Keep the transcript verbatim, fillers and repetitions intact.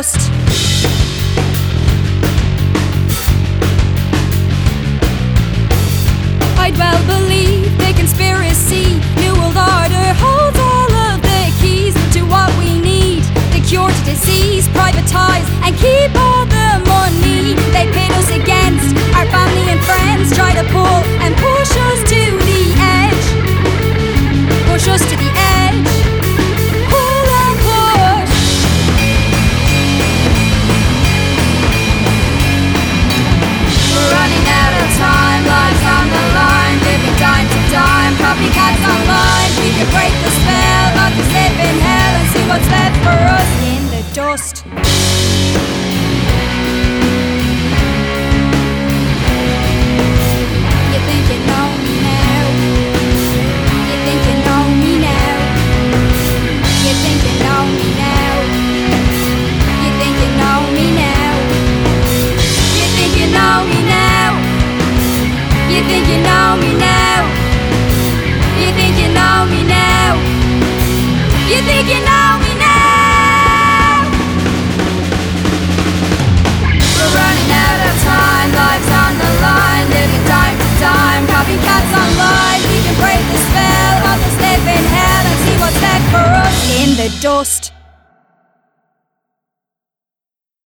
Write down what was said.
dust. I'd well believe the conspiracy. New World Order holds all of the keys to what we need. The cure to disease, privatise and keep all the money. They pit us against our family and friends, try to pull and push us to the edge. Push us to the edge. Pull and push. We're running out of time, lives on the line, living dime to dime, copycats online. We can break the spell of this living hell and see what's left for us in the dust. You think you know me now? You think you know me now? You think you know me now? You think you know me now? You think you know me now? You think you know me now? You think you know me now? You think you know me now? We're running out of time, lives on the line, living dime to dime, copycats online. We can break the spell of this living hell and see what's left for us in the dust.